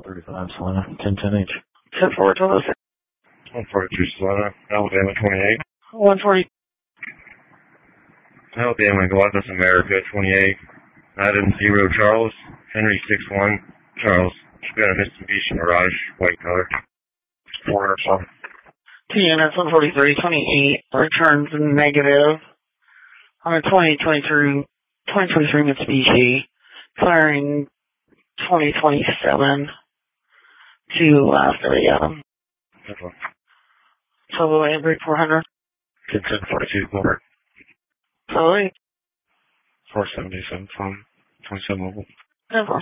35 Salina, 1010H. 10-4, 1206. 142 Salina, Alabama 28. 140. Alabama, Galactus America 28. Adam 0 Charles, Henry 61 Charles. Should be on a Mitsubishi Mirage, white color. 407. TNS 143, 28. Returns negative. On a 2023 Mitsubishi. Firing 2027 to last area. Solo Ambry 400. 1042 Glover. Solo 477 phone, 27 mobile. 10-4.